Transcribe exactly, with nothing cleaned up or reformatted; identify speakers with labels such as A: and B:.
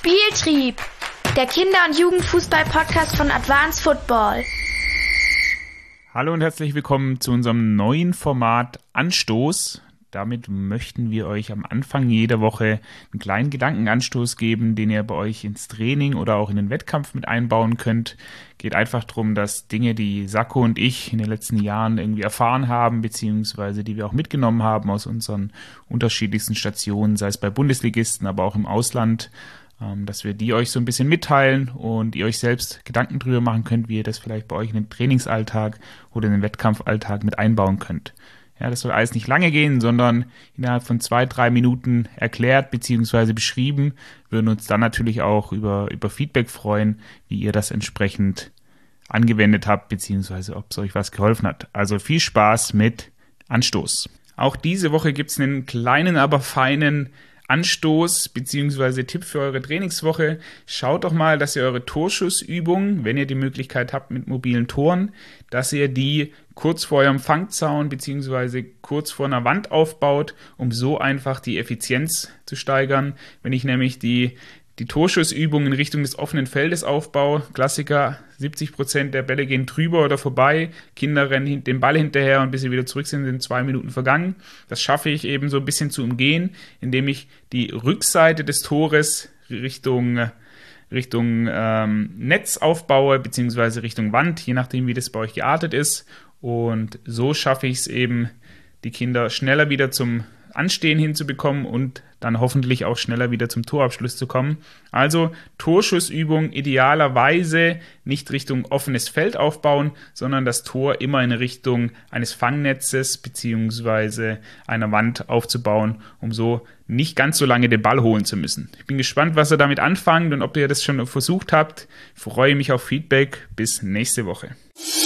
A: Spieltrieb, der Kinder- und Jugendfußball-Podcast von Advanced Football.
B: Hallo und herzlich willkommen zu unserem neuen Format Anstoß. Damit möchten wir euch am Anfang jeder Woche einen kleinen Gedankenanstoß geben, den ihr bei euch ins Training oder auch in den Wettkampf mit einbauen könnt. Geht einfach darum, dass Dinge, die Sacco und ich in den letzten Jahren irgendwie erfahren haben, beziehungsweise die wir auch mitgenommen haben aus unseren unterschiedlichsten Stationen, sei es bei Bundesligisten, aber auch im Ausland, dass wir die euch so ein bisschen mitteilen und ihr euch selbst Gedanken drüber machen könnt, wie ihr das vielleicht bei euch in den Trainingsalltag oder in den Wettkampfalltag mit einbauen könnt. Ja, das soll alles nicht lange gehen, sondern innerhalb von zwei, drei Minuten erklärt bzw. beschrieben. Wir würden uns dann natürlich auch über, über Feedback freuen, wie ihr das entsprechend angewendet habt bzw. ob es euch was geholfen hat. Also viel Spaß mit Anstoß. Auch diese Woche gibt es einen kleinen, aber feinen Anstoß bzw. Tipp für eure Trainingswoche. Schaut doch mal, dass ihr eure Torschussübungen, wenn ihr die Möglichkeit habt mit mobilen Toren, dass ihr die kurz vor eurem Fangzaun bzw. kurz vor einer Wand aufbaut, um so einfach die Effizienz zu steigern. Wenn ich nämlich die die Torschussübung in Richtung des offenen Feldes aufbaue, Klassiker, siebzig Prozent der Bälle gehen drüber oder vorbei, Kinder rennen den Ball hinterher und bis sie wieder zurück sind, sind zwei Minuten vergangen. Das schaffe ich eben so ein bisschen zu umgehen, indem ich die Rückseite des Tores Richtung, Richtung ähm, Netz aufbaue, beziehungsweise Richtung Wand, je nachdem wie das bei euch geartet ist. Und so schaffe ich es eben, die Kinder schneller wieder zum Anstehen hinzubekommen und dann hoffentlich auch schneller wieder zum Torabschluss zu kommen. Also Torschussübung idealerweise nicht Richtung offenes Feld aufbauen, sondern das Tor immer in Richtung eines Fangnetzes bzw. einer Wand aufzubauen, um so nicht ganz so lange den Ball holen zu müssen. Ich bin gespannt, was ihr damit anfangt und ob ihr das schon versucht habt. Ich freue mich auf Feedback. Bis nächste Woche.